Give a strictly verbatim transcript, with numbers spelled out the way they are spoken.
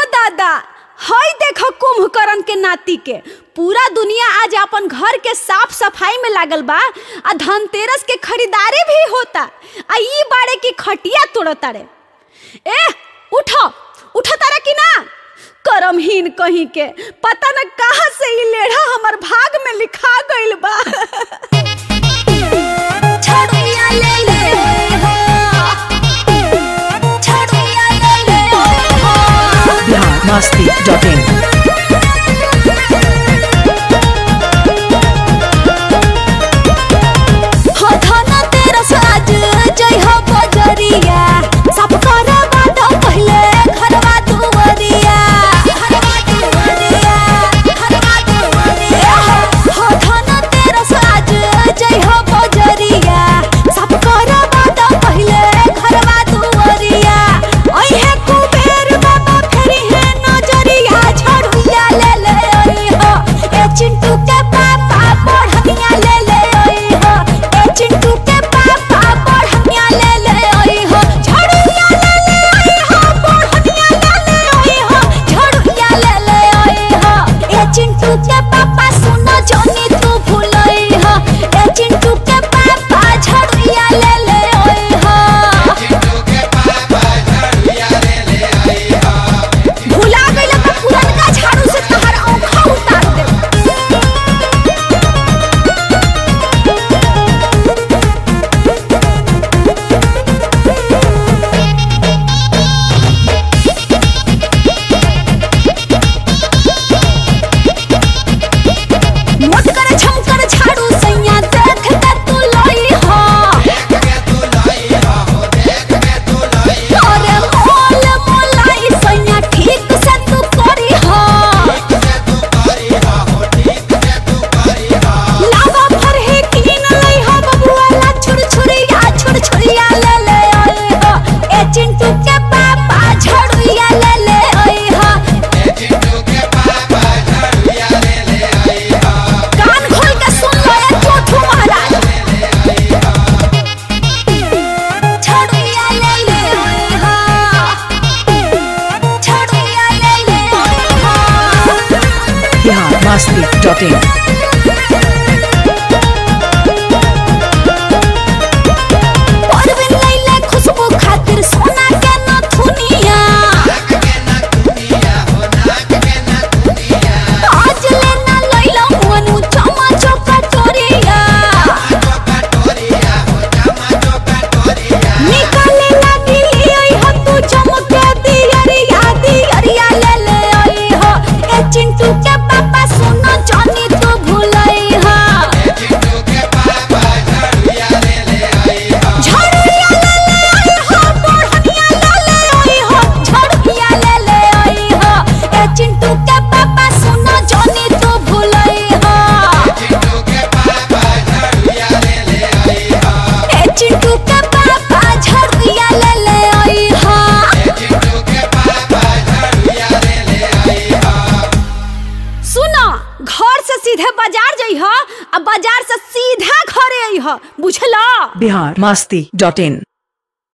दादा हई देखो कुंभकर्ण के नाती के पूरा दुनिया आज अपन घर के साफ सफाई में लागल बा। आ धनतेरस के खरीदारी भी होता। आ ई बारे की खटिया तोड़ता रे। ए उठो उठो तारा की ना करमहीन कहीं के पता न कहां से ई लेढ़ा हमर भाग में लिखा गइल बा। छड़िया ले ले हो छड़िया ले ले हो बिहार मस्ती डॉट इन। हो धनतेरस आज जय हो बजरिया सब कर बात पहले घरवा दुवरिया घरवा दुवरिया घरवा दुवरिया हो धनतेरस आज जय हो बजरिया सब कर बात पहले घरवा दुवरिया ओइ है कुबेर बाबा फेरी है नजरिया झड़ुया ले ले ओइ हो ए चिंटू के पापा बढ़िया ले ले ओइ हो ए चिंटू के पापा बढ़िया ले ले ओइ हो झड़ुया ले ले ओइ हो बढ़िया ले ले ओइ हो झड़ुया ले ले ओइ हो ए चिंटू के पापा सुनो जोनी तू भूलई हो ए चिंटू के पापा झड़ुया ले ले ओइ हो चिंटू के पापा झड़ुया ले ले ओइ हो भुला गइल त पुरनका झाड़ू से तहर औंखा उतार दे। मोट कर झमकर झाड़ू सैया देख के तू लई हो देख के तू लई हो देख के तू लई हो अरे मोल मोलाई सैया ठीक से तू करी हो ठीक से तू करी हो ठीक से तू करी हो लावा भर है कीन लई हो बबुआ ला छुरछुरिया छुरछुरिया ले ले ओइ हो ए चिंटू के पापा झड़ुया ले ले ओइ हो ए चिंटू के पापा झड़ुया ले ले ओइ हो कान खोल के सुन लो ए चोठू महाराज झड़ुया ले ले ओइ हो झड़ुया ले ले ओइ हो बिहार मस्ती डॉट इन। परवीन लैले खुशबू खातिर सोना के नथुनिया आज लेना लैला मनु चमच कटोरिया निकाले लगी आई हो तू चमके दियरिया दियरिया ले ले आई हो ए चिंटू के पापा सुनो जानी तू भूलई हो झड़ुया ले ले आई हो बढ़िया ले ले आई हो झड़ुया ले ले आई हो ए चिंटू के पापा सुनो जानी तू भूलई हो ए चिंटू के पापा झड़ुया ले ले आई हो सुनो घर से सीधे बाजार जइह आ बाजार से सीधा घरे अइह बुझला। बिहार मस्ती डॉट इन।